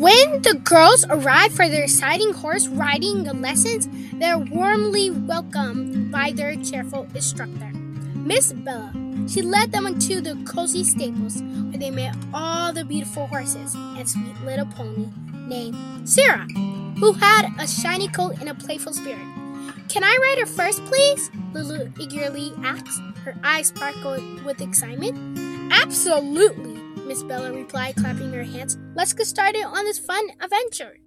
When the girls arrive for their exciting horse riding lessons, they're warmly welcomed by their cheerful instructor, Miss Bella. She led them into the cozy stables where they met all the beautiful horses and sweet little pony named Sarah, who had a shiny coat and a playful spirit. "Can I ride her first, please?" Lulu eagerly asked. Her eyes sparkled with excitement. "Absolutely," Miss Bella replied, clapping her hands. "Let's get started on this fun adventure."